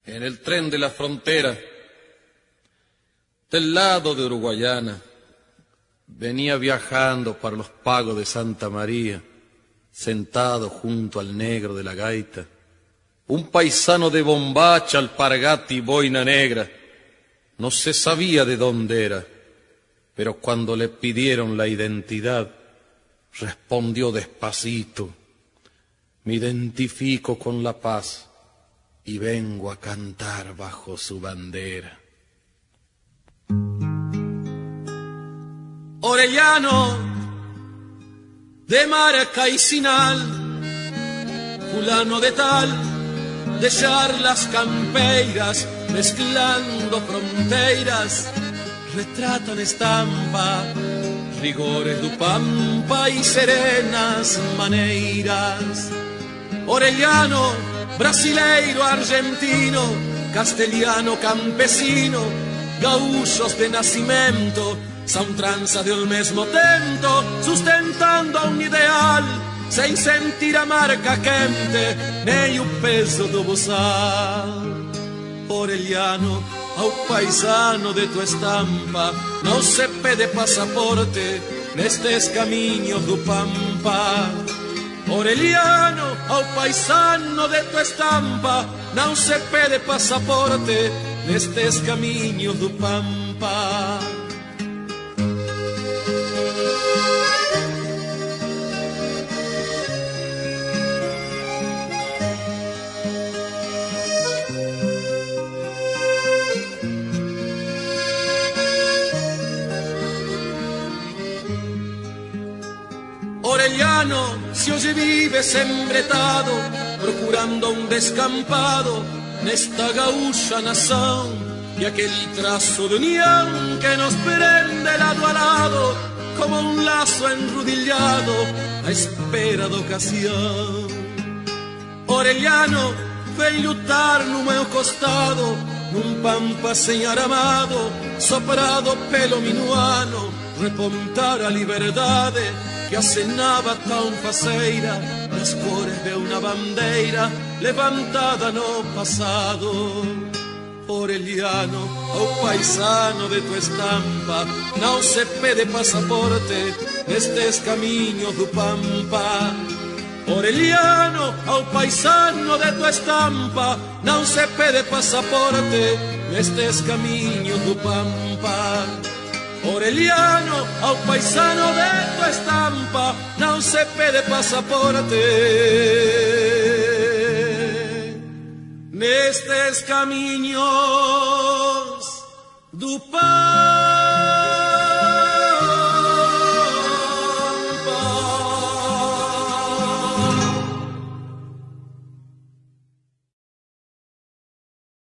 en el tren de la frontera, del lado de Uruguayana, venía viajando para los pagos de Santa María, sentado junto al negro de la gaita, un paisano de bombacha, alpargata y boina negra. No se sabía de dónde era, pero cuando le pidieron la identidad, respondió despacito: me identifico con la paz y vengo a cantar bajo su bandera. Orellano de Marca y Sinal, fulano de tal, de charlas campeiras, mezclando fronteiras, retratan estampa, rigores do pampa y serenas maneiras. Orellano, brasileiro, argentino, castellano, campesino, gaúchos de nacimiento, son tranzas del mesmo tento, sustentando un ideal, sem sentir a marca quente, nem o peso do bozal. Orellano, ao paisano de tu estampa, não se pede pasaporte nestes caminhos do pampa. Orellano, ao paisano de tu estampa, não se pede pasaporte nestes caminhos do pampa. Orellano, se hoje vives embretado, procurando un descampado nesta gaúcha nação, e aquele traço de união que nos prende lado a lado, como un lazo enrudillado à espera da ocasião. Orellano, vem lutar no meu costado, num pampa sem aramado, soprado pelo minuano, repontar a liberdade que acenava tão faceira nas cores de uma bandeira levantada no passado. Orellano, ao paisano de tu estampa, não se pede pasaporte nestes caminhos do pampa. Orellano, ao paisano de tu estampa, não se pede pasaporte nestes caminhos do pampa. Orellano, ao paisano de tu estampa, não se pede pasaporte nestes caminhos do pampa.